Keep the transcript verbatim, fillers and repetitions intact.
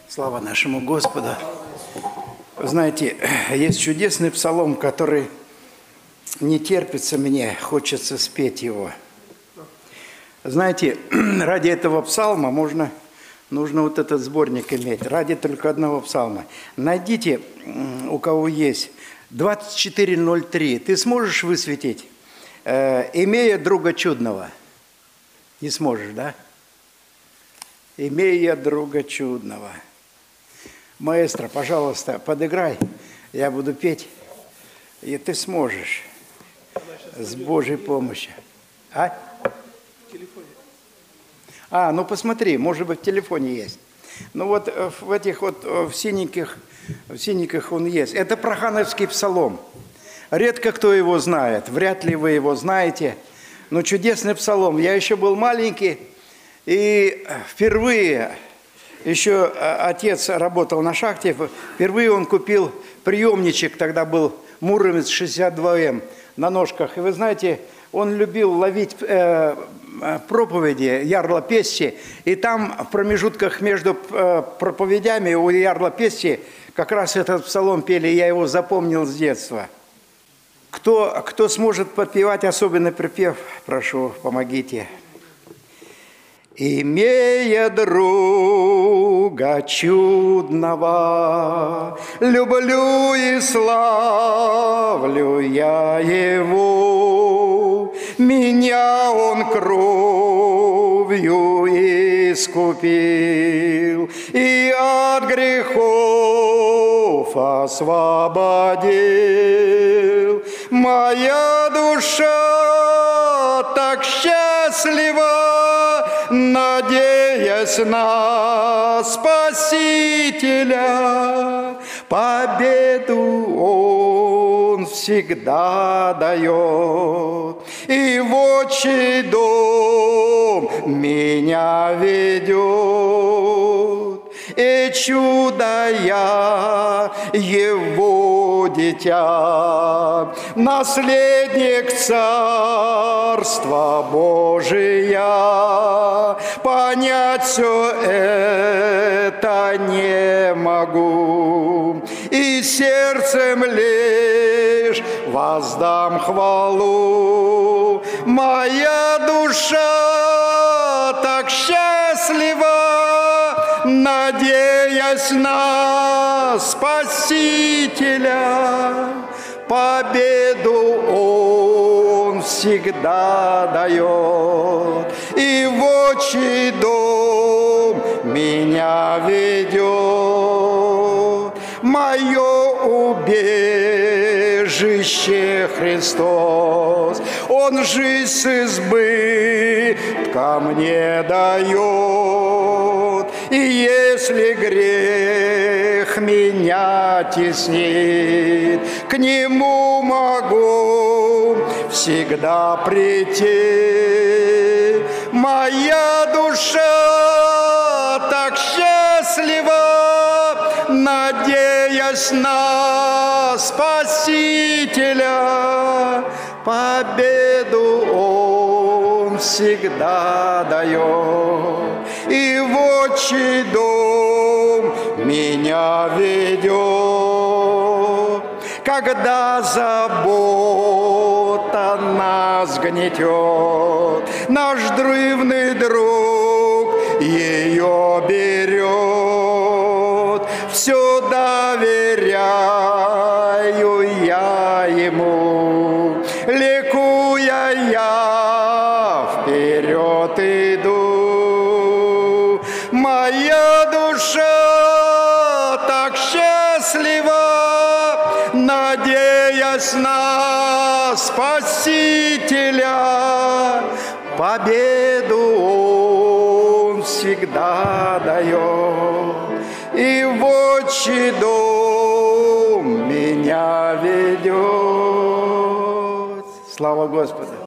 Слава нашему Господу. Вы знаете, есть чудесный псалом, который не терпится мне, хочется спеть его. Знаете, ради этого псалма можно, нужно вот этот сборник иметь, ради только одного псалма. Найдите, у кого есть, двадцать четыре ноль три. Ты сможешь высветить, э, имея друга чудного? Не сможешь, да? Имея друга чудного. Маэстро, пожалуйста, подыграй, я буду петь, и ты сможешь с Божьей помощью. А? В телефоне. А, ну посмотри, может быть, в телефоне есть. Ну вот в этих вот, в синеньких, в синеньких он есть. Это Прохановский псалом. Редко кто его знает, вряд ли вы его знаете. Но чудесный псалом. Я еще был маленький, и впервые... Еще отец работал на шахте, впервые он купил приемничек, тогда был Муромец шестьдесят два эм на ножках. И вы знаете, он любил ловить э, проповеди Ярла Пести, и там в промежутках между э, проповедями у Ярла Пести как раз этот псалом пели, я его запомнил с детства. Кто, кто сможет подпевать особенный припев, прошу, помогите. Имея друга чудного, люблю и славлю я его. Меня он кровью искупил и от грехов освободил. Моя душа так счастлива, надеясь на Спасителя, победу Он всегда дает, и в отчий дом меня ведет. И чудо я его дитя, наследник Царства Божия. Понять все это не могу, и сердцем лишь воздам хвалу. Моя душа так счастлива, надеясь на Спасителя, победу Он всегда дает, и в отчий дом меня ведет. Мое убежище Христос, Он жизнь с избытком мне дает. И если грех меня теснит, к Нему могу всегда прийти. Моя душа так счастлива, надеясь на Спасителя, победу Он всегда дает, и в отчий дом меня ведет. Когда забота нас гнетет, наш дрывный друг ее берет. Все доверяю я Ему, ликуя я вперед иду. Моя душа так счастлива, надеясь на Спасителя, победу Он всегда дает, и в отчий дом меня ведет. Слава Господу!